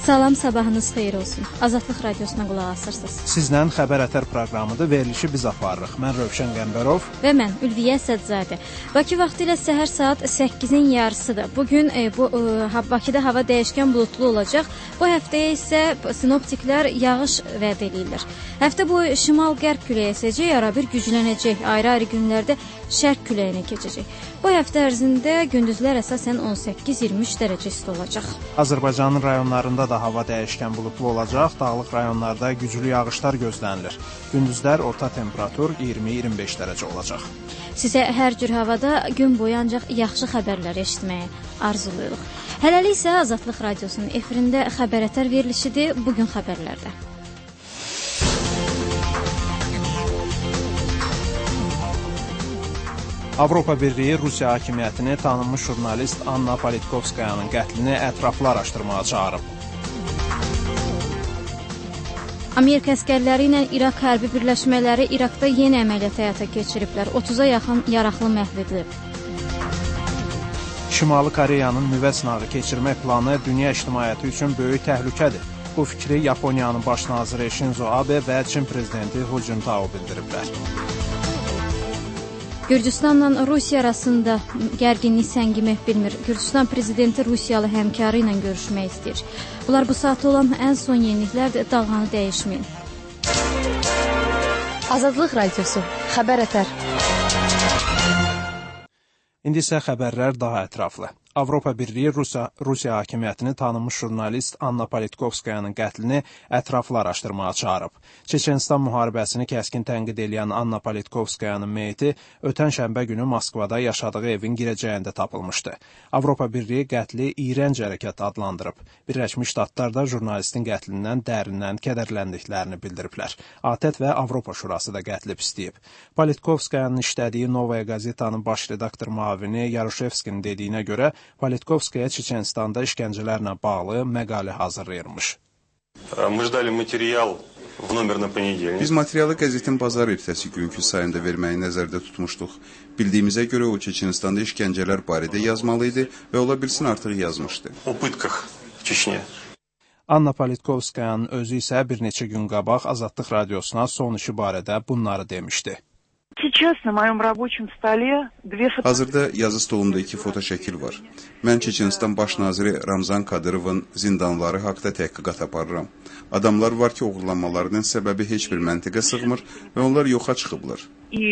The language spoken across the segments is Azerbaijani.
Salam, sabahınız xeyir olsun. Azadlıq radiosuna qulaq asırsınız. Sizlə Xəbər Ətər proqramıdır. Verilişi biz aparırıq. Mən Rövşən Qəmbərov və mən Ülviyə Sədzadə. Bakı vaxtı ilə səhər saat 8-in yarısıdır. Bugün Bakıda hava dəyişkən buludlu olacaq. Bu həftəyə isə sinoptiklər yağış vəd edirlər. Həftə boyu şimal-qərb küləyi əsəcək, arabir güclənəcək. Ayrı-ayrı günlərdə şərq küləyinə keçəcək. Bu həftə ərzində gündüzlər əsasən 18-23 dərəcə isti olacaq. Azərbaycanın rayonlarında da hava dəyişkən buludlu olacaq. Dağlıq rayonlarda güclü yağışlar gözlənilir. Gündüzlər orta temperatur 20-25 dərəcə olacaq. Sizə hər cür havada gün boyu ancaq yaxşı xəbərlər eşitməyi arzulayırıq. Hələlik isə Azadlıq radiosunun efirində Xəbər Ətər verilişidir. Bugün xəbərlərdə. Avropa Birliyi Rusiya hakimiyyətini tanınmış jurnalist Anna Politkovskayanın qətlini ətraflı araşdırmağa çağırıb. Amerika əskərləri ilə İraq hərbi birləşmələri İraqda yeni əməliyyat həyata keçiriblər. 30-a yaxın yaraqlı məhv edilib. Şimali Koreyanın nüvə sınağı keçirmək planı dünya ictimaiyyəti üçün böyük təhlükədir. Bu fikri Yaponiyanın baş naziri Shinzo Abe və Çin prezidenti Hu Jintao bildiriblər. Gürcüstanla Rusiya arasında gərginlik səngimək bilmir. Gürcüstan prezidenti Rusiyalı həmkarı ilə görüşmək istəyir. Bunlar bu saatda olan ən son yeniliklərdir. Dalğanı dəyişməyin. Azadlıq radiosu, Xəbər Ətər. İndi isə xəbərlər daha ətraflı. Avropa Birliyi Rusiya hakimiyyətini tanınmış jurnalist Anna Politkovskayanın qətlini ətraflı araşdırmağa çağırıb. Çeçenistan müharibəsini kəskin tənqid edən Anna Politkovskayanın meyiti ötən şənbə günü Moskvada yaşadığı evin girəcəyində tapılmışdı. Avropa Birliyi qətli iyrənc hərəkət adlandırıb. Birləşmiş Ştatlar da jurnalistin qətlindən dərindən kədərləndiklərini bildiriblər. ATƏT və Avropa Şurası da qətli pisləyib. Politkovskayanın işlədiyi Novaya Gazetanın baş redaktor müavini Yaroshevskinin dediyinə görə Politkovskaya Çeçenistanda işgəncələrlə bağlı məqalə hazırlayırmış. Biz materialı qəzetin bazar ertəsi günkü sayında verməyi nəzərdə tutmuşduq. Bildiyimizə görə o Çeçenistanda işgəncələr barədə yazmalı idi və ola bilsin artıq yazmışdı. Anna Politkovskayanın özü isə bir neçə gün qabaq Azadlıq radiosuna son işi barədə bunları demişdi. Hazırda yazı stolumda 2 foto şəkil var. Mən Çeçenistan baş naziri Ramzan Kadyrovun zindanları haqda təhqiqat aparıram. Adamlar var ki, oğurlanmalarının səbəbi heç bir məntiqə sığmır və onlar yoxa çıxıblar.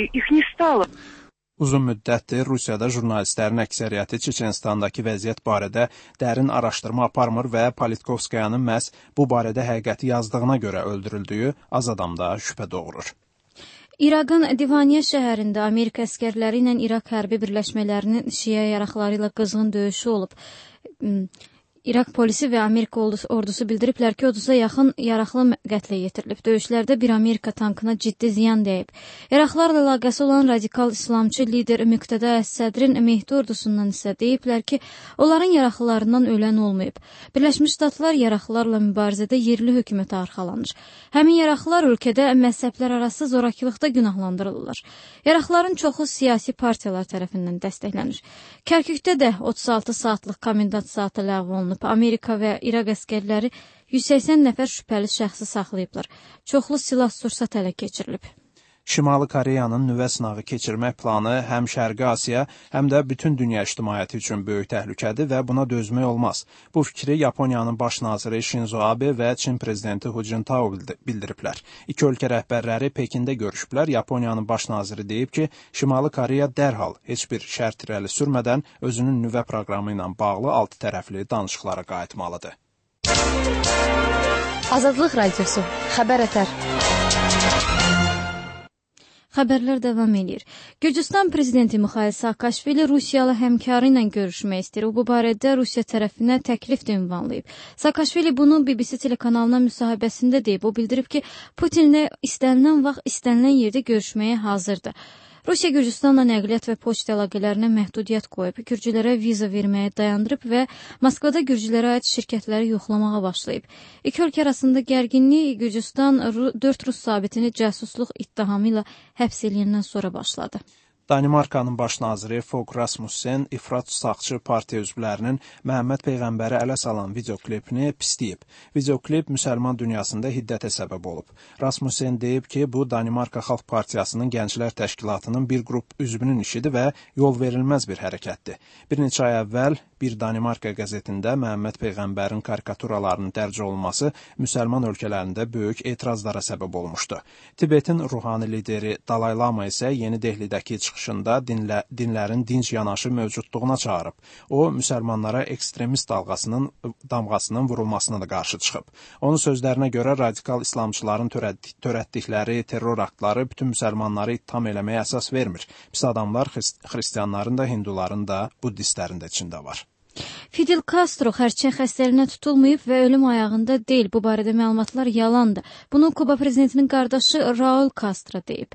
Uzun müddətdir Rusiyada jurnalistlərin əksəriyyəti Çeçenistandakı vəziyyət barədə dərin araşdırma aparmır və Politkovskayanın məhz bu barədə həqiqəti yazdığına görə öldürüldüyü az adamda şübhə doğurur. İraqın Divaniyə şəhərində Amerika əskərləri ilə İraq hərbi birləşmələrinin şiə yaraqları ilə qızğın döyüşü olub. İraq polisi və Amerika ordusu bildiriblər ki, 30-a yaxın yaraqlı qətlə yetirilib. Döyüşlərdə bir Amerika tankına ciddi ziyan dəyib. Iraqlarla əlaqəsi olan radikal İslamçı lider Müqtəda Əs-Sədrin Mehdi ordusundan isə deyiblər ki, onların yaraqlılarından ölən olmayıb. Birləşmiş Ştatlar yaraqlılarla mübarizədə yerli hökumətə arxalanır. Həmin yaraqlılar ölkədə məzhəblər arası zorakılıqda günahlandırılırlar. Yaraqlıların çoxu siyasi partiyalar tərəfindən dəstəklənir. Kərkükdə də 36 saatlıq komendant saatı ləğv olunub. Amerika və İraq əskərləri 180 nəfər şübhəli şəxsi saxlayıblar. Çoxlu silah-sursat ələ keçirilib. Şimali Koreyanın nüvə sınağı keçirmək planı həm Şərqi Asiya, həm də bütün dünya ictimaiyyəti üçün böyük təhlükədir və buna dözmək olmaz. Bu fikri Yaponiyanın baş naziri Shinzo Abe və Çin prezidenti Hu Jintao bildiriblər. İki ölkə rəhbərləri Pekində görüşüblər. Yaponiyanın baş naziri deyib ki, Şimali Koreya dərhal heç bir şərt irəli sürmədən özünün nüvə proqramı ilə bağlı altı tərəfli danışıqlara qayıtmalıdır. Azadlıq radiosu, Xəbər Ətər. Xəbərlər davam edir. Gürcüstan prezidenti Mixail Saakashvili Rusiyalı həmkarı ilə görüşmək istəyir. O bu barədə Rusiya tərəfinə təklif də ünvanlayıb. Saakashvili bunu BBC telekanalına müsahibəsində deyib. O bildirib ki, Putinlə istənilən vaxt, istənilən yerdə görüşməyə hazırdır. Rusiya Gürcüstanla nəqliyyat və poçt əlaqələrinə məhdudiyyət qoyub, gürcülərə viza verməyə dayandırıb və Moskvada gürcülərə aid şirkətləri yoxlamağa başlayıb. İki ölkə arasında gərginlik Gürcüstan 4 rus zabitini casusluq ittihamı ilə həbs edəndən sonra başladı. Danimarkanın baş naziri Fogh Rasmussen İfrat Sağçı partiya üzvlərinin Məhəmməd Peyğəmbəri ələ salan videoklipini pisləyib. Videoklip müsəlman dünyasında hiddətə səbəb olub. Rasmussen deyib ki, bu Danimarka Xalq Partiyasının Gənclər Təşkilatının bir qrup üzvünün işidir və yol verilməz bir hərəkətdir. Bir neçə ay əvvəl bir Danimarka qəzetində Məhəmməd Peyğəmbərin karikaturalarının dərc olunması müsəlman ölkələrində böyük etirazlara səbəb olmuşdu. Tibetin ruhani lideri Dalai Lama isə Yeni Dehlidəki çıxışında dinlərin dinc yanaşı mövcudluğuna çağırıb. O, müsəlmanlara ekstremist damğasının vurulmasına da qarşı çıxıb. Onun sözlərinə görə radikal İslamçıların törətdikləri terror aktları bütün müsəlmanları ittiham eləməyə əsas vermir. Pis adamlar xristianların da, hinduların da, buddistlərin də içində var. Fidel Castro xərçəng xəstəliyinə tutulmayıb və ölüm ayağında deyil. Bu barədə məlumatlar yalandır. Bunu Kuba prezidentinin qardaşı Raul Castro deyib.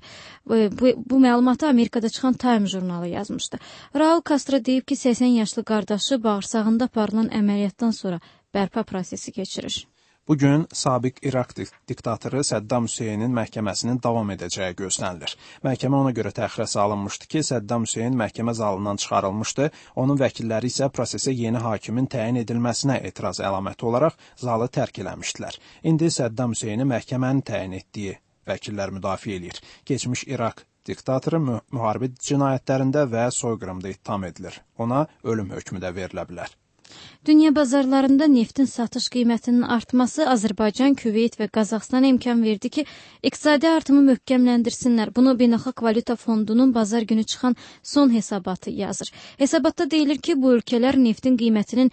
Bu məlumatı Amerikada çıxan Time jurnalı yazmışdı. Raul Castro deyib ki, 80 yaşlı qardaşı bağırsağında aparılan əməliyyatdan sonra bərpa prosesi keçirir. Bugün sabiq İraq diktatoru Səddam Hüseynin məhkəməsinin davam edəcəyi gözlənilir. Məhkəmə ona görə təxirə salınmışdı ki, Səddam Hüseyn məhkəmə zalından çıxarılmışdı. Onun vəkilləri isə prosesə yeni hakimin təyin edilməsinə etiraz əlaməti olaraq zalı tərk eləmişdilər. İndi Səddam Hüseyni məhkəmənin təyin etdiyi vəkillər müdafiə edir. Keçmiş İraq diktatoru müharibə cinayətlərində və soyqırımda ittiham edilir. Ona ölüm hökmü də verilə bilər. Dünya bazarlarında neftin satış qiymətinin artması Azərbaycan, Küveyt və Qazaxstana imkan verdi ki, iqtisadi artımı möhkəmləndirsinlər. Bunu Beynəlxalq Valyuta Fondunun bazar günü çıxan son hesabatı yazır. Hesabatda deyilir ki, bu ölkələr neftin qiymətinin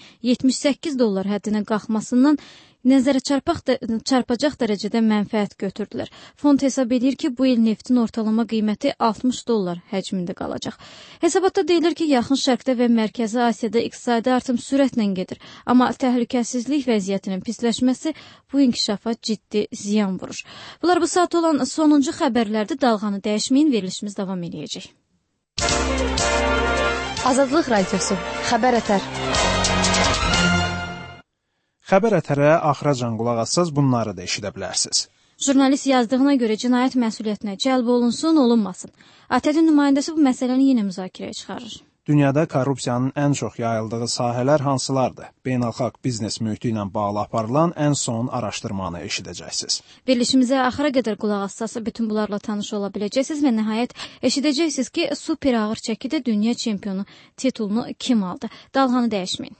$78 həddinə qalxmasından nəzərə çarpacaq dərəcədə mənfəət götürdülər. Fond hesab edir ki, bu il neftin ortalama qiyməti $60 həcmində qalacaq. Hesabatda deyilir ki, Yaxın Şərqdə və Mərkəzi Asiyada iqtisadi artım sürətlə gedir. Amma təhlükəsizlik vəziyyətinin pisləşməsi bu inkişafa ciddi ziyan vurur. Bunlar bu saat olan sonuncu xəbərlərdə. Dalğanı dəyişməyin, verilişimiz davam edəcək. Azadlıq Radiosu, Xəbər Ətər. Xəbər Ətərə axıracan qulaq assaz, bunları da eşidə bilərsiniz. Jurnalist yazdığına görə cinayət məsuliyyətinə cəlb olunsun, olunmasın. ATƏT-in nümayəndəsi bu məsələni yenə müzakirəyə çıxarır. Dünyada korrupsiyanın ən çox yayıldığı sahələr hansılardır? Beynəlxalq biznes mühiti ilə bağlı aparılan ən son araşdırmanı eşidəcəksiniz. Verilişimizə axıra qədər qulaq assaz, bütün bunlarla tanış ola biləcəksiniz və nəhayət eşidəcəksiniz ki, super ağır çəkidə dünya çempionu titulunu kim aldı? Dalğanı dəyişməyin.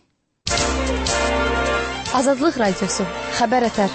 Azadlıq Radiosu, Xəbər Ətər.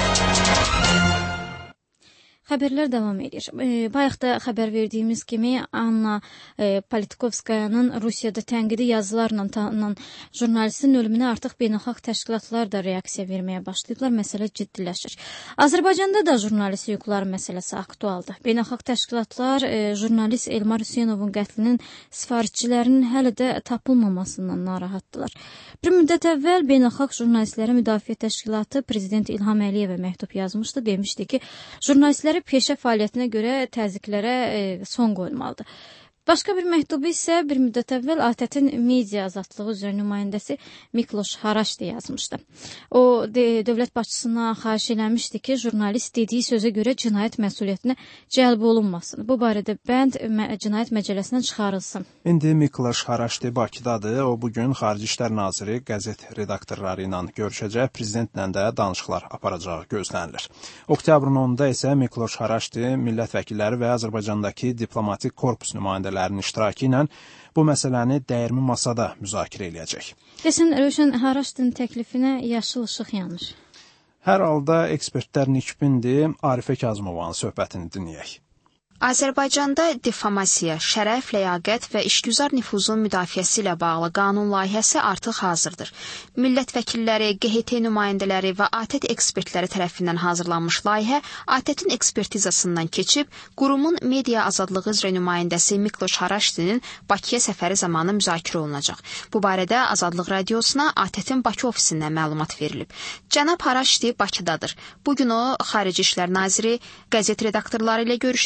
Xəbərlər davam edir. Bayaq da xəbər verdiyimiz kimi Anna Politkovskayanın Rusiyada tənqidi yazılarla tanınan jurnalistin ölümünə artıq beynəlxalq təşkilatlar da reaksiya verməyə başlayıblar. Məsələ ciddiləşir. Azərbaycanda da jurnalist hüquqları məsələsi aktualdır. Beynəlxalq təşkilatlar jurnalist Elmar Hüseynovun qətlinin sifarişçilərinin hələ də tapılmamasından narahatdılar. Bir müddət əvvəl Beynəlxalq Jurnalistləri Müdafiə Təşkilatı Prezident İlham Əliyevə məktub yazmışdı. Demişdi ki, jurnalistləri peşə fəaliyyətinə görə təzyiqlərə son qoyulmalıdır. Başqa bir məktubu isə bir müddət əvvəl ATƏT-in media azadlığı üzrə nümayəndəsi Mikloş Haraşdi yazmışdı. O, dövlət başçısına xahiş eləmişdi ki, jurnalist dediyi sözə görə cinayət məsuliyyətinə cəlb olunmasın. Bu barədə bənd cinayət məcəlləsindən çıxarılsın. İndi Mikloş Haraşdi Bakıdadır. O, bugün Xarici İşlər Naziri qəzet redaktorları ilə görüşəcək, prezidentlə də danışıqlar aparacağı gözlənilir. Oktyabrın 10-da isə Mikloş Haraşdi millət vəkilləri və Azərbaycandakı diplomatik korpus nümayəndələrinin iştirakı ilə bu məsələni dəyirmi masada müzakirə eləyəcək. Desən, Rövşən Haraşdinin təklifinə yaşıl işıq yanır. Hər halda ekspertlər nikbindir. Arifə Kazımovanın söhbətini dinləyək. Azərbaycanda difamasiya, şərəf, ləyaqət və işgüzar nüfuzun müdafiəsi ilə bağlı qanun layihəsi artıq hazırdır. Millət vəkilləri, QHT nümayəndələri və ATƏT ekspertləri tərəfindən hazırlanmış layihə ATƏT-in ekspertizasından keçib, qurumun media azadlığı üzrə nümayəndəsi Mikloş Haraşdinin Bakıya səfəri zamanı müzakirə olunacaq. Bu barədə Azadlıq Radiosuna ATƏT-in Bakı ofisindən məlumat verilib. Cənab Haraşdi Bakıdadır. Bugün o, Xarici İşlər Naziri, qəzet redaktorları ilə görüşəcək,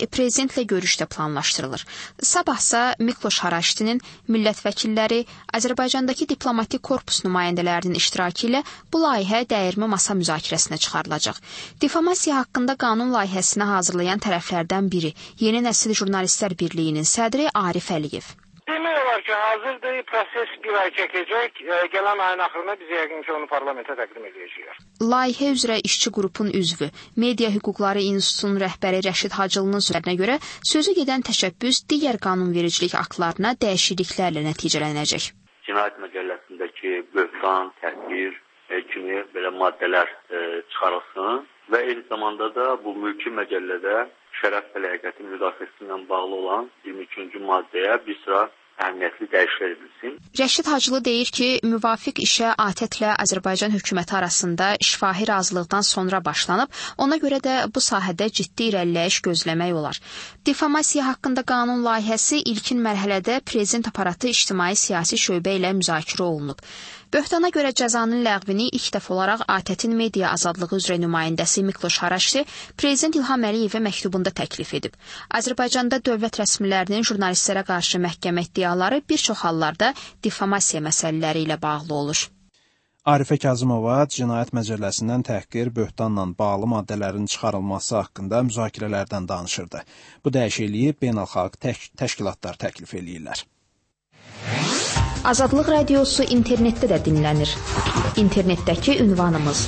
prezidentlə görüş də planlaşdırılır. Sabahsa Mikloş Haraştinin millət vəkilləri, Azərbaycandakı diplomatik korpus nümayəndələrinin iştirakı ilə bu layihə dəyirmi masa müzakirəsinə çıxarılacaq. Difamasiya haqqında qanun layihəsini hazırlayan tərəflərdən biri Yeni Nəsil Jurnalistlər Birliyinin sədri Arif Əliyev. Demək olar ki, hazırdır, proses bir ay çəkəcək. Gələn ayın axırında biz yəqin ki, onu parlamentə təqdim edəcəyik. Layihə üzrə işçi qrupun üzvü, Media Hüquqları İnstitutunun rəhbəri Rəşid Hacılının sözlərinə görə sözü gedən təşəbbüs digər qanunvericilik aktlarına dəyişikliklərlə nəticələnəcək. Cinayət məcəlləsindəki böhtan, təhqir kimi belə maddələr çıxarılsın və eyni zamanda da bu mülki məcəllədə şərəf və ləyaqətin müdafiəsi ilə bağlı olan 23-cü maddəyə bir sıra əhəmiyyətli dəyişikliklər edilsin. Rəşid Hacılı deyir ki, müvafiq işə ATƏT-lə Azərbaycan hökuməti arasında şifahi razılıqdan sonra başlanıb, ona görə də bu sahədə ciddi irəliləyiş gözləmək olar. Difamasiya haqqında qanun layihəsi ilkin mərhələdə prezident aparatı ictimai-siyasi şöbə ilə müzakirə olunub. Böhtana görə cəzanın ləğvini ilk dəfə olaraq ATƏT-in media azadlığı üzrə nümayəndəsi Mikloş Haraşti prezident İlham Əliyevə məktubunda təklif edib. Azərbaycanda dövlət rəsmilərinin jurnalistlərə qarşı məhkəmə iddiaları bir çox hallarda difamasiya məsələləri ilə bağlı olur. Arifə Kazımova Cinayət Məcəlləsindən təhqir, böhtanla bağlı maddələrin çıxarılması haqqında müzakirələrdən danışırdı. Bu dəyişikliyi beynəlxalq təşkilatlar təklif eləyirlər. Azadlıq Radiosu internetdə də dinlənir. İnternetdəki ünvanımız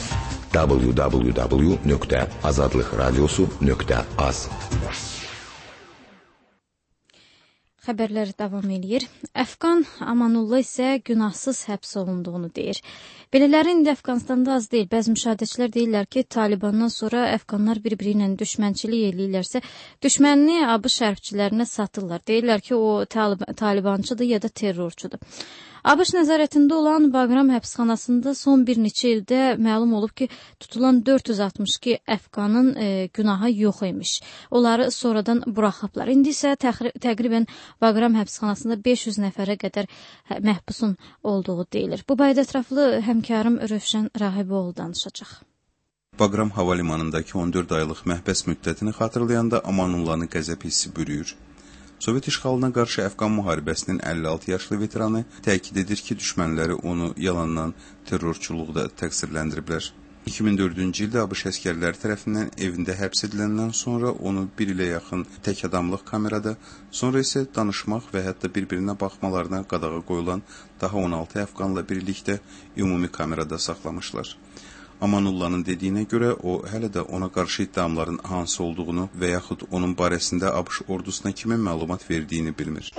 www.azadlıqradiosu.az. Xəbərlər davam edir. Əfqan Amanullah isə günahsız həbs olunduğunu deyir. Belələri indi Əfqanistanda az deyil. Bəzi müşahidəçilər deyirlər ki, Talibandan sonra əfqanlar bir-biri ilə düşmənçilik eləyirlərsə, düşmənini ABŞ hərbçilərinə satırlar. Deyirlər ki, o talibançıdır ya da terrorçudur. ABŞ nəzarətində olan Bagram həbsxanasında son bir neçə ildə məlum olub ki, tutulan 462 əfqanın günahı yox imiş. Onları sonradan buraxıblar. İndi isə təqribən Bagram həbsxanasında 500 nəfərə qədər məhbusun olduğu deyilir. Bu barədə ətraflı həmkarım Rövşən Rahiboğlu danışacaq. Bagram hava limanındakı 14 aylıq məhbəs müddətini xatırlayanda Amanullahın qəzəb hissi bürüyür. Sovet işğalına qarşı Əfqan müharibəsinin 56 yaşlı veteranı təkid edir ki, düşmənləri onu yalandan terrorçuluqda təqsirləndiriblər. 2004-cü ildə ABŞ əskərləri tərəfindən evində həbs ediləndən sonra onu bir ilə yaxın tək adamlıq kamerada, sonra isə danışmaq və hətta bir-birinə baxmalarına qadağa qoyulan daha 16 əfqanla birlikdə ümumi kamerada saxlamışlar. Amanullahın dediyinə görə o hələ də ona qarşı iddiamların hansı olduğunu və yaxud onun barəsində ABŞ ordusuna kimin məlumat verdiyini bilmir.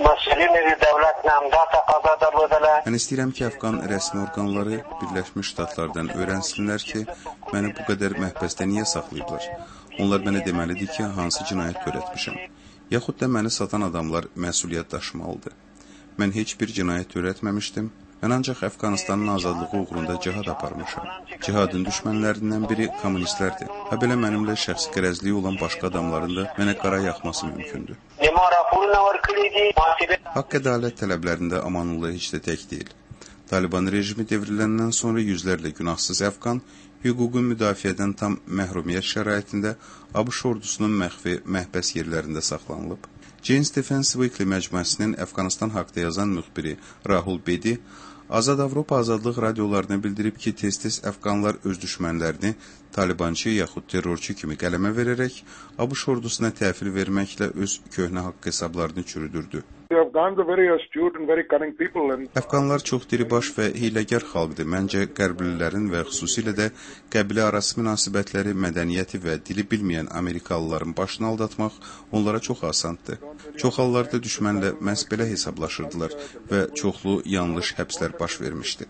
Mən istəyirəm ki, Əfqan rəsmi orqanları Birləşmiş Ştatlardan öyrənsinlər ki, məni bu qədər məhbəsdə niyə saxlayıblar? Onlar mənə deməlidir ki, hansı cinayət törətmişəm. Yaxud da məni satan adamlar məsuliyyət daşımalıdır. Mən heç bir cinayət törətməmişdim. Mən ancaq Əfqanistanın azadlığı uğrunda cihad aparmışam. Cihadın düşmənlərindən biri kommunistlərdir. Ha belə mənimlə şəxsi qərəzliyi olan başqa adamların da mənə qara yaxması mümkündür. Haqq ədalət tələblərində Amanullah heç də tək deyil. Taliban rejimi devriləndən sonra yüzlərlə günahsız Əfqan hüququn müdafiədən tam məhrumiyyət şəraitində ABŞ ordusunun məxfi məhbəs yerlərində saxlanılıb. Jane's Defense Weekly məcmuəsinin Əfqanistan haqda yazan müxbiri Rahul Bedi Azad Avropa Azadlıq radiolarına bildirib ki, tez-tez Əfqanlar öz düşmənlərini talibançı yaxud terrorçu kimi qələmə verərək ABŞ ordusuna təhvil verməklə öz köhnə haqq hesablarını çürüdürdü. Əfqanlar çox diribaş və hiyləgər xalqdır. Məncə, qərblilərin və xüsusilə də qəbilə arası münasibətləri, mədəniyyəti və dili bilməyən Amerikalıların başını aldatmaq onlara çox asandır. Çox hallarda düşmənlə məhz belə hesablaşırdılar və çoxlu yanlış həbslər baş vermişdi.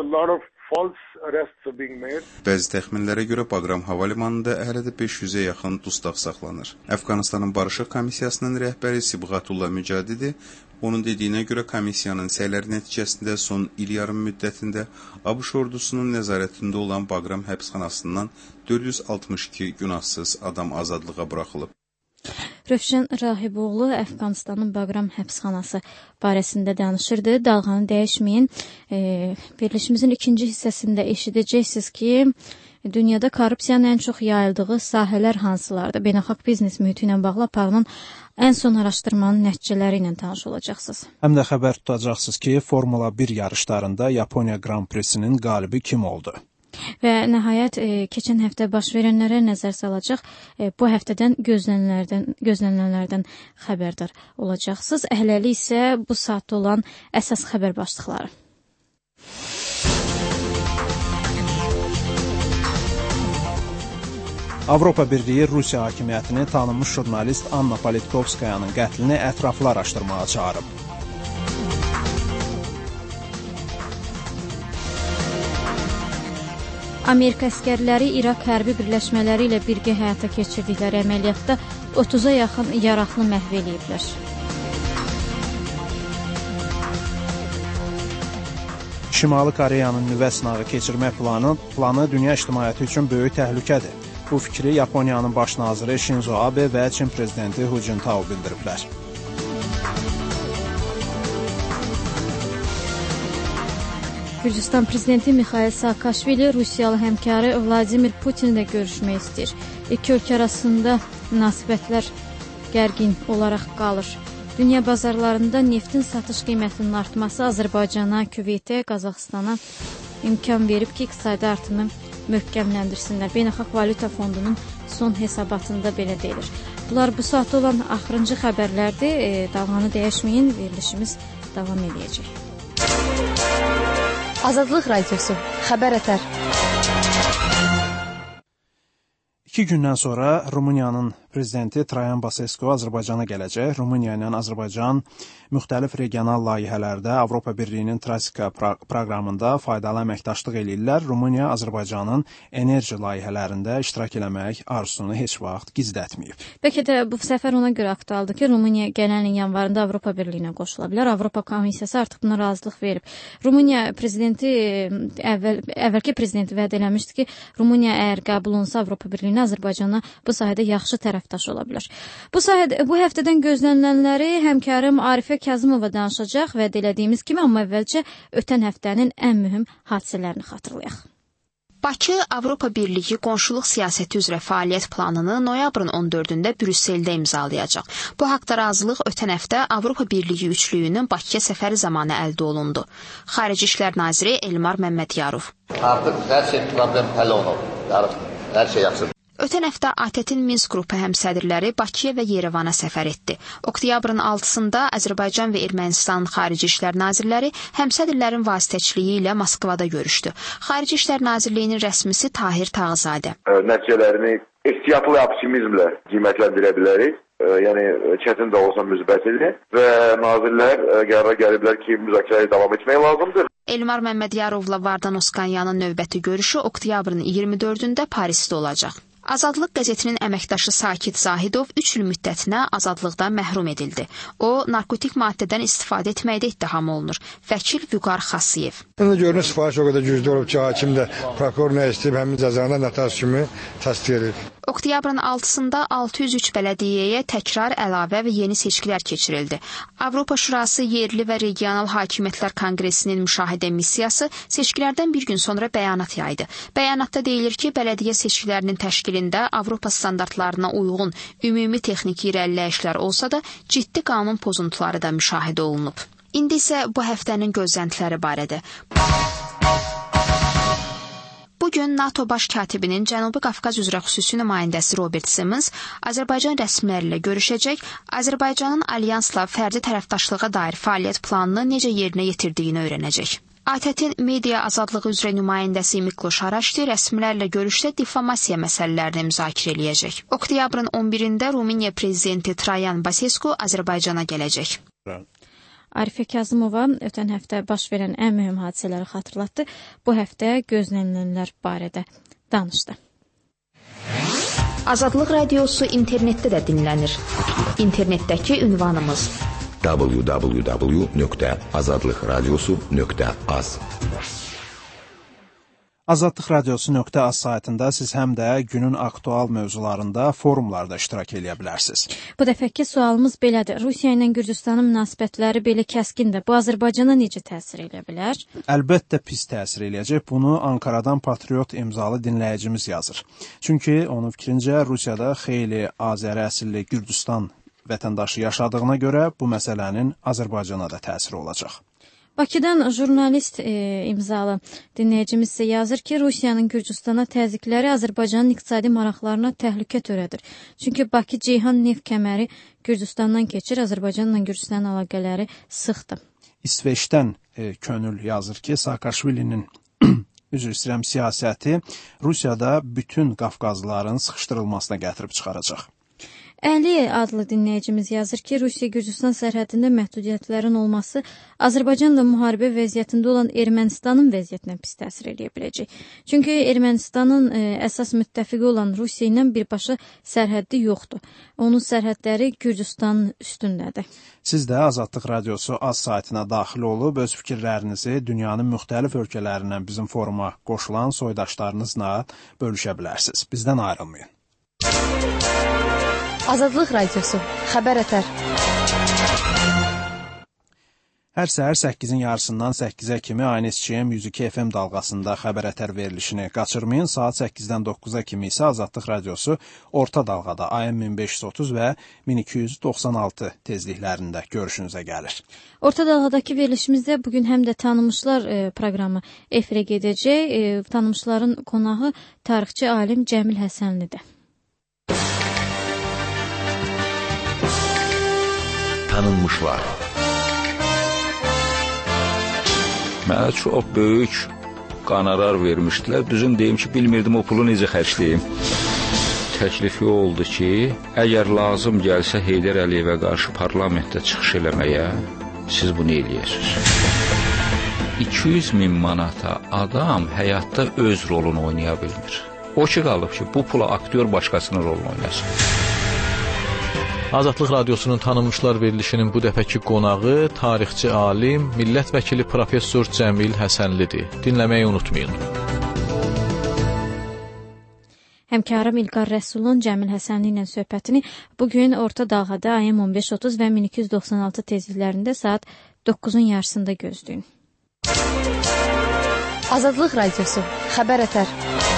Bəzi təxminlərə görə Bagram hava limanında hələ də 500-ə yaxın dustaq saxlanır. Əfqanistanın Barışıq Komissiyasının rəhbəri Sibğatullah Mücadidi, onun dediyinə görə komissiyanın səyləri nəticəsində son il yarım müddətində ABŞ ordusunun nəzarətində olan Bagram həbsxanasından 462 günahsız adam azadlığa buraxılıb. Rövşən Rahiboğlu Əfqanistanın Bagram həbsxanası barəsində danışırdı. Dalğanı dəyişməyin. Verilişimizin ikinci hissəsində eşidəcəksiniz ki, dünyada korrupsiyanın ən çox yayıldığı sahələr hansılardır? Beynəlxalq biznes mühiti ilə bağlı aparılan ən son araşdırmanın nəticələri ilə tanış olacaqsınız. Həm də xəbər tutacaqsınız ki, Formula 1 yarışlarında Yaponiya Grand Prix-sinin qalibi kim oldu? Və nəhayət keçən həftə baş verənlərə nəzər salacaq, bu həftədən gözlənilənlərdən xəbərdar olacaqsınız. Hələlik isə bu saatda olan əsas xəbər başlıqları. Avropa Birliyi Rusiya hakimiyyətini tanınmış jurnalist Anna Politkovskayanın qətlini ətraflı araşdırmağa çağırıb. Amerika əskərləri İraq hərbi birləşmələri ilə birgə həyata keçirdikləri əməliyyatda 30-a yaxın yaralı məhv ediblər. Şimali Koreyanın nüvə sınağı keçirmək planı dünya ictimaiyyəti üçün böyük təhlükədir. Bu fikri Yaponiyanın baş naziri Shinzo Abe və Çin prezidenti Hu Jintao bildiriblər. Gürcüstan prezidenti Mikhail Saakashvili Rusiyalı həmkarı Vladimir Putinlə görüşmək istəyir. İki ölkə arasında münasibətlər gərgin olaraq qalır. Dünya bazarlarında neftin satış qiymətinin artması Azərbaycana, Küveytə, Qazaxstana imkan verib ki, iqtisadi artımı möhkəmləndirsinlər. Beynəlxalq Valyuta Fondunun son hesabatında belə deyilir. Bunlar bu saatda olan axırıncı xəbərlərdir. Dalğanı dəyişməyin, verilişimiz davam edəcək. Azadlıq Radiosu, xəbər ətər. 2 gündən sonra Rumıniyanın prezidenti Traian Basescu Azərbaycana gələcək. Rumıniya ilə Azərbaycan müxtəlif regional layihələrdə Avropa Birliyinin Trasika proqramında faydalı əməkdaşlıq eləyirlər. Rumıniya Azərbaycanın enerji layihələrində iştirak eləmək arzusunu heç vaxt gizlətməyib. Bəlkə də bu səfər ona görə aktualdır ki, Rumıniya gələn ilin yanvarında Avropa Birliyinə qoşula bilər. Avropa Komissiyası artıq buna razılıq verib. Rumıniya prezidenti əvvəlki prezidenti vəd eləmişdi ki, Rumıniya əgər qəbul olunsa Avropa Birliyinə Azərbaycana bu sahədə yaxşı tərəfdaş ola bilər. Bu həftədən gözlənilənləri həmkarım Arifə Kazımova danışacaq və elədiyimiz kimi, amma əvvəlcə ötən həftənin ən mühüm hadisələrini xatırlayaq. Bakı Avropa Birliyi qonşuluq siyasəti üzrə fəaliyyət planını noyabrın 14-də Brüsseldə imzalayacaq. Bu haqda razılıq ötən həftə Avropa Birliyi üçlüyünün Bakıya səfəri zamanı əldə olundu. Xarici İşlər naziri Elmar Məmmədiyarov. Artıq hər şey problem həll olunub. Hər şey yaxşıdır. Ötən həftə ATƏT-in Minsk qrupu həmsədrləri Bakıya və Yerevana səfər etdi. Oktyabrın 6-sında Azərbaycan və Ermənistanın xarici işlər nazirləri həmsədrlərin vasitəçiliyi ilə Moskvada görüşdü. Xarici İşlər Nazirliyinin rəsmisi Tahir Tağızadə. Nəticələrini ehtiyatlı optimizmlə qiymətləndirə bilərik. Yəni çətin də olsa müsbətdir və nazirlər qərara gəliblər ki, müzakirəyə davam etmək lazımdır. Elmar Məmmədyarovla Vardan Oskanyanın növbəti görüşü oktyabrın 24-də Parisdə olacaq. Azadlıq qəzetinin əməkdaşı Sakit Zahidov 3 il müddətinə azadlıqdan məhrum edildi. O, narkotik maddədən istifadə etməkdə ittiham olunur. Vəkil Vüqar Xasiyev. Görünür, sifariş o qədər güclü olub ki, hakim də prokuror nə istəyib, həmin cəzanı nətas kimi təsdiq edir. Oktyabrın 6-sında 603 bələdiyyəyə təkrar, əlavə və yeni seçkilər keçirildi. Avropa Şurası Yerli və Regional Hakimiyyətlər Konqresinin müşahidə missiyası seçkilərdən bir gün sonra bəyanat yaydı. Bəyanatda deyilir ki, bələdiyyə seçkilərinin təşkilində Avropa standartlarına uyğun ümumi texniki irəliləyişlər olsa da, ciddi qanun pozuntuları da müşahidə olunub. İndi isə bu həftənin gözləntiləri barədə. Bugün NATO baş katibinin Cənubi Qafqaz üzrə xüsusi nümayəndəsi Robert Simmons Azərbaycan rəsmiləri ilə görüşəcək, Azərbaycanın alyansla fərdi tərəfdaşlığa dair fəaliyyət planını necə yerinə yetirdiyini öyrənəcək. ATƏT-in media azadlığı üzrə nümayəndəsi Mikloş Haraşti rəsmilərlə görüşdə difamasiya məsələlərini müzakirə eləyəcək. Oktyabrın 11-də Rumıniya prezidenti Traian Basescu Azərbaycana gələcək. Arifə Kazımova ötən həftə baş verən ən mühüm hadisələri xatırlatdı. Bu həftə gözlənilənlər barədə danışdı. Azadlıq Radiosu internetdə də dinlənir. İnternetdəki ünvanımız www.azadlıqradiosu.az. Azadlıq Radiosu.az saytında siz həm də günün aktual mövzularında forumlarda iştirak edə bilərsiniz. Bu dəfəki sualımız belədir. Rusiya ilə Gürcüstanın münasibətləri belə kəskindir. Bu Azərbaycana necə təsir edə bilər? Əlbəttə pis təsir eləyəcək. Bunu Ankaradan Patriot imzalı dinləyicimiz yazır. Çünki onun fikrincə Rusiyada xeyli Azəri əsilli Gürcüstan vətəndaşı yaşadığına görə bu məsələnin Azərbaycana da təsiri olacaq. Bakıdan jurnalist imzalı dinləyicimiz isə yazır ki, Rusiyanın Gürcüstana təzyiqləri Azərbaycanın iqtisadi maraqlarına təhlükə törədir. Çünki Bakı-Ceyhan neft kəməri Gürcüstandan keçir, Azərbaycanla Gürcüstanın əlaqələri sıxdır. İsveçdən könül yazır ki, Saakashvilinin üzr istəyirəm siyasəti Rusiyada bütün Qafqazlıların sıxışdırılmasına gətirib çıxaracaq. Əli adlı dinləyicimiz yazır ki, Rusiya-Gürcüstan sərhədində məhdudiyyətlərin olması Azərbaycanla müharibə vəziyyətində olan Ermənistanın vəziyyətinə pis təsir edə biləcək. Çünki Ermənistanın əsas müttəfiqi olan Rusiya ilə birbaşa sərhəddi yoxdur. Onun sərhədləri Gürcüstanın üstündədir. Siz də Azadlıq Radiosu az saytına daxil olub öz fikirlərinizi dünyanın müxtəlif ölkələrindən bizim foruma qoşulan soydaşlarınızla bölüşə bilərsiniz. Bizdən ayrılmayın. Azadlıq Radiosu. Xəbər ətər. Hər səhər 8-in yarısından 8-ə kimi ANSCM 102 FM dalğasında xəbər ətər verilişini qaçırmayın. Saat 8-dən 9-a kimi isə Azadlıq Radiosu orta dalğada AM 1530 və 1296 tezliklərində görüşünüzə gəlir. Orta dalğadakı verilişimizdə bugün həm də tanınmışlar proqramı efirə gedəcək. Tanınmışların qonağı tarixçi alim Cəmil Həsənlidir. Tanınmışlar. Mənə çox böyük qonorar vermişdilər. Düzün deyim ki, bilmirdim o pulu necə xərcləyim. Təklifi oldu ki, əgər lazım gəlsə Heydər Əliyevə qarşı parlamentdə çıxış eləməyə, siz bunu eləyəsiniz. 200.000 manata adam həyatda öz rolunu oynaya bilmir. O ki qalıb ki, bu pula aktyor başqasının rolunu oynasın. Azadlıq Radiosunun tanınmışlar verilişinin bu dəfəki qonağı tarixçi alim, millət vəkili professor Cəmil Həsənlidir. Dinləməyi unutmayın. Həmkarım İlqar Rəsulun Cəmil Həsənli ilə söhbətini bugün Orta Dalğada AM 1530 və 1296 tezliklərində saat 9-un yarısında gözləyin. Azadlıq Radiosu. Xəbər ətər.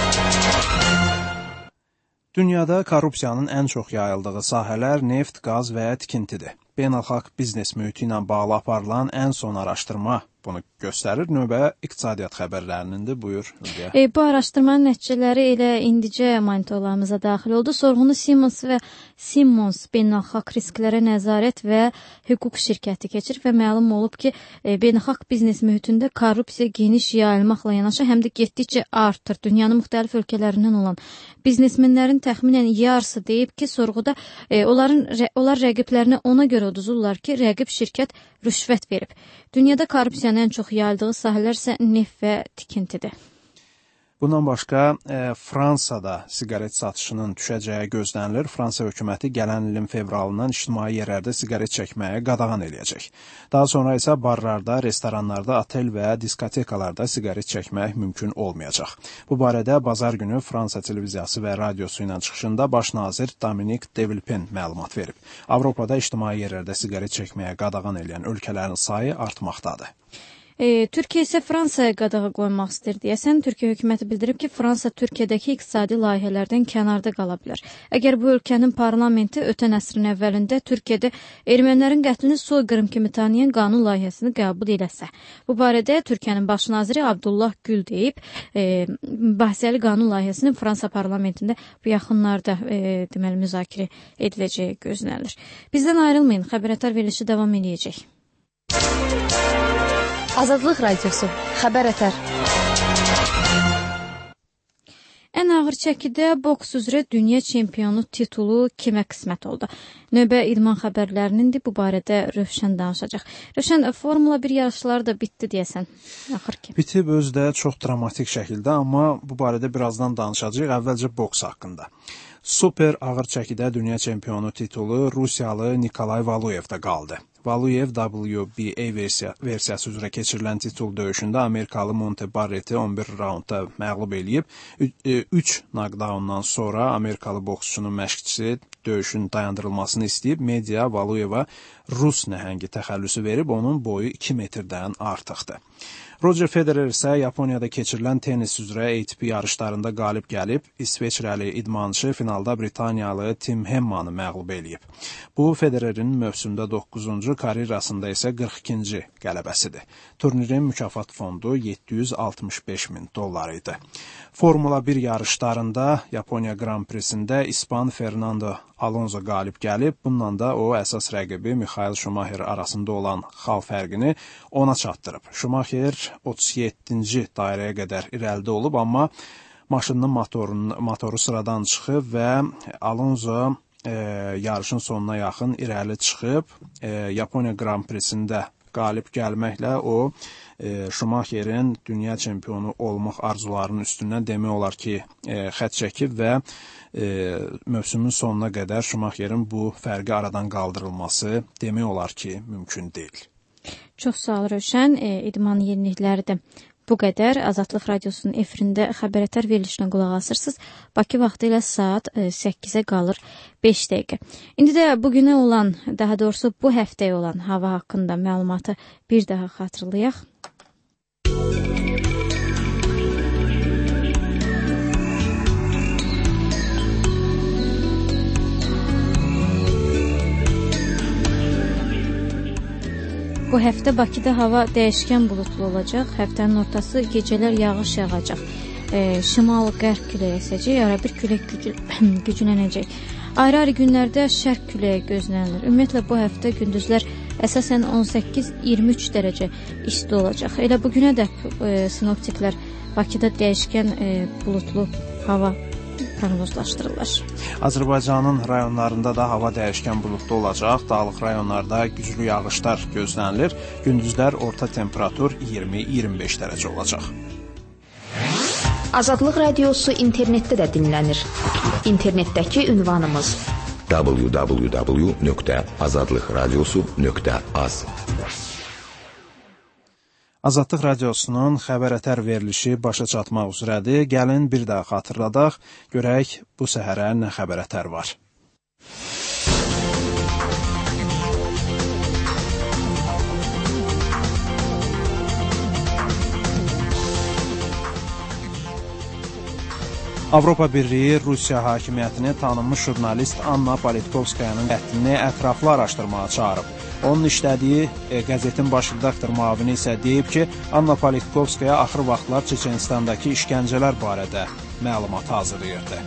Dünyada korrupsiyanın ən çox yayıldığı sahələr neft, qaz və tikintidir. Beynəlxalq biznes mühiti ilə bağlı aparılan ən son araşdırma bunu göstərir. Növbə iqtisadiyyat xəbərlərinindir. Buyur. Bu araşdırmanın nəticələri elə indicə monitorlarımıza daxil oldu. Sorğunu Simmons Beynəlxalq Risklərə Nəzarət və Hüquq şirkəti keçir və məlum olub ki, beynəlxalq biznes mühitində korrupsiya geniş yayılmaqla yanaşı həm də getdikcə artır. Dünyanın müxtəlif ölkələrindən olan biznesmenlərin təxminən yarısı deyib ki, sorğuda onlar rəqiblərinə ona görə uduzurlar ki, rəqib şirkət rüşvət verib. Dünyada korrupsiyanın ən çox yayıldığı sahələr isə neft və tikintidir. Bundan başqa Fransada siqaret satışının düşəcəyi gözlənilir. Fransa hökuməti gələn ilin fevralından ictimai yerlərdə siqaret çəkməyə qadağan eləyəcək. Daha sonra isə barlarda, restoranlarda, otel və diskotekalarda siqaret çəkmək mümkün olmayacaq. Bu barədə bazar günü Fransa televiziyası və radiosu ilə çıxışında baş nazir Dominique de Villepin məlumat verib. Avropada ictimai yerlərdə siqaret çəkməyə qadağan eləyən ölkələrin sayı artmaqdadır. Türkiyə isə Fransaya qadağa qoymaq istəyir deyəsən. Türkiyə hökuməti bildirib ki, Fransa Türkiyədəki iqtisadi layihələrdən kənarda qala bilər. Əgər bu ölkənin parlamenti ötən əsrin əvvəlində Türkiyədə ermənilərin qətlini soyqırım kimi tanıyan qanun layihəsini qəbul eləsə. Bu barədə Türkiyənin baş naziri Abdullah Gül deyib, bahsəli qanun layihəsinin Fransa parlamentində bu yaxınlarda deməli müzakirə ediləcəyi gözlənilir. Bizdən ayrılmayın, xəbərətər verilişi davam edəcək. Azadlıq Radiosu. Xəbər ətər. Ən ağır çəkidə boks üzrə dünya çempionu titulu kimə qismət oldu? Növbə idman xəbərlərinindir, bu barədə Rövşən danışacaq. Rövşən, Formula 1 yarışları da bitdi deyəsən, axır ki. Bitib özü də çox dramatik şəkildə, amma bu barədə birazdan danışacağıq. Əvvəlcə boks haqqında. Super ağır çəkidə dünya çempionu titulu Rusiyalı Nikolay Valuyevdə qaldı. Valuyev WBA versiyası üzrə keçirilən titul döyüşündə Amerikalı Monte Barrett'i 11 raundda məğlub eləyib. 3 knockdowndan sonra Amerikalı boksçunun məşqçisi döyüşün dayandırılmasını istəyib. Media Valuyeva Rus nəhəngi təxəllüsü verib, onun boyu 2 metrdən artıqdır. Roger Federer isə Yaponiyada keçirilən tennis üzrə ATP yarışlarında qalib gəlib, İsveçrəli idmançı finalda Britaniyalı Tim Hemmanı məğlub eləyib. Bu, Federerin mövsümdə 9-cu, karyerasında isə 42-ci qələbəsidir. Turnirin mükafat fondu $765.000 idi. Formula 1 yarışlarında Yaponiya Grand Prix-sində İspan Fernando Alonso qalib gəlib, bununla da o əsas rəqibi Michael Schumacher arasında olan xal fərqini ona çatdırıb. Schumacher 37-ci dairəyə qədər irəlidə olub, amma maşının motoru sıradan çıxıb və Alonso yarışın sonuna yaxın irəli çıxıb, Yaponiya Grand Prix-sində qalib gəlməklə o Schumacherin dünya çempionu olmaq arzularının üstündən demək olar ki, xət çəkib və mövsümün sonuna qədər Schumacherin bu fərqi aradan qaldırılması demək olar ki, mümkün deyil. Çox sağ ol Rövşən. İdman yenilikləri də bu qədər. Azadlıq Radiosunun efirində xəbərətər verilişinə qulaq asırsınız. Bakı vaxtı ilə saat 8-ə qalır 5 dəqiqə. İndi də bugünə olan, daha doğrusu bu həftəyə olan hava haqqında məlumatı bir daha xatırlayaq. Bu həftə Bakıda hava dəyişkən bulutlu olacaq. Həftənin ortası gecələr yağış yağacaq. Şimal-qərb küləyi əsəcək, arabir külək güclənəcək. Ayrı-ayrı günlərdə şərq küləyi gözlənilir. Ümumiyyətlə bu həftə gündüzlər əsasən 18-23 dərəcə isti olacaq. Elə bugünə də sinoptiklər Bakıda dəyişkən bulutlu hava proqnozlaşdırılır. Azərbaycanın rayonlarında da hava dəyişkən buludlu olacaq. Dağlıq rayonlarda güclü yağışlar gözlənilir. Gündüzlər orta temperatur 20-25 dərəcə olacaq. Azadlıq Radiosu internetdə də dinlənir. İnternetdəki ünvanımız www.azadlıqradiosu.az. Azadlıq Radiosunun xəbərətər verilişi başa çatmaq üzrədir. Gəlin bir daha xatırladaq, görək bu səhərə nə xəbərətər var. Avropa Birliyi Rusiya hakimiyyətini tanınmış jurnalist Anna Politkovskayanın qətlini ətraflı araşdırmağa çağırıb. Onun işlədiyi qəzetin baş redaktor müavini isə deyib ki, Anna Politkovskaya axır vaxtlar Çeçenistandakı işgəncələr barədə məlumat hazırlayırdı.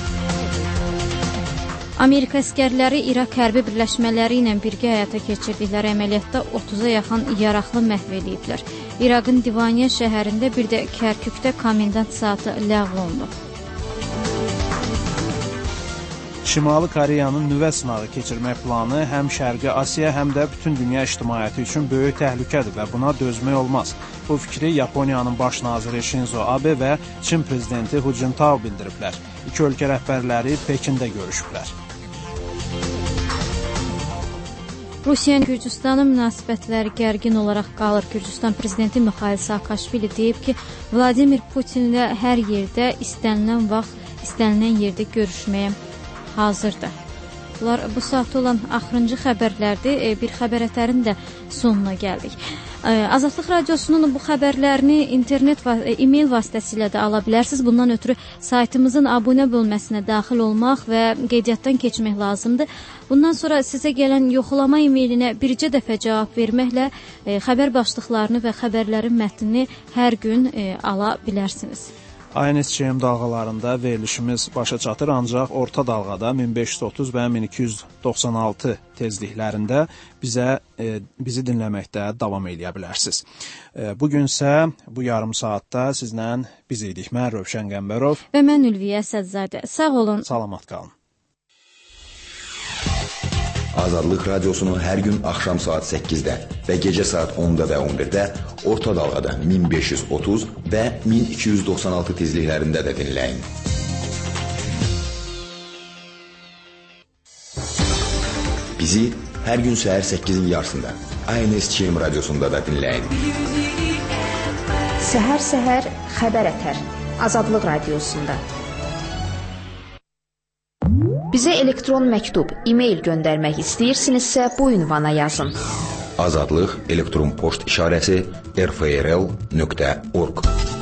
Amerika əskərləri İraq hərbi birləşmələri ilə birgə həyata keçirdikləri əməliyyatda 30-a yaxın yaraqlı məhv ediblər. İraqın Divaniya şəhərində bir də Kərkükdə komendant saatı ləğv olunub. Şimali Koreyanın nüvə sınağı keçirmək planı həm Şərqi Asiya, həm də bütün dünya ictimaiyyəti üçün böyük təhlükədir və buna dözmək olmaz. Bu fikri Yaponiyanın baş naziri Shinzo Abe və Çin prezidenti Hu Jintao bildiriblər. İki ölkə rəhbərləri Pekində görüşüblər. Rusiya Gürcüstanın münasibətləri gərgin olaraq qalır. Gürcüstan prezidenti Mikhail Saakashvili deyib ki, Vladimir Putinlə hər yerdə istənilən vaxt, istənilən yerdə görüşməyə hazırdır. Bunlar bu saatda olan axırıncı xəbərlərdir. Bir xəbərətərin də sonuna gəldik. Azadlıq Radiosunun bu xəbərlərini internet və e-mail vasitəsilə də ala bilərsiniz. Bundan ötürü saytımızın abunə bölməsinə daxil olmaq və qeydiyyatdan keçmək lazımdır. Bundan sonra sizə gələn yoxlama e-mailinə bircə dəfə cavab verməklə xəbər başlıqlarını və xəbərlərin mətnini hər gün ala bilərsiniz. ANSCM dalğalarında verilişimiz başa çatır, ancaq orta dalğada 1530 və 1296 tezliklərində bizi dinləməkdə davam edə bilərsiniz. Bugünsə bu yarım saatda sizlə biz idik. Mən Rövşən Qəmbərov və mən Ülviyə Əsədzadə. Sağ olun. Salamat qalın. Azadlıq Radiosunu hər gün axşam saat 8-də və gecə saat 10-da və 11-də orta dalğada 1530 və 1296 tezliklərində də dinləyin. Bizi hər gün səhər 8-in yarısında ANS-ÇM radiosunda da dinləyin. Səhər-səhər xəbər ətər. Azadlıq radiosunda. Bizə elektron məktub, e-mail göndərmək istəyirsinizsə bu ünvana yazın. Azadlıq elektron poçt işarəsi rfrl.org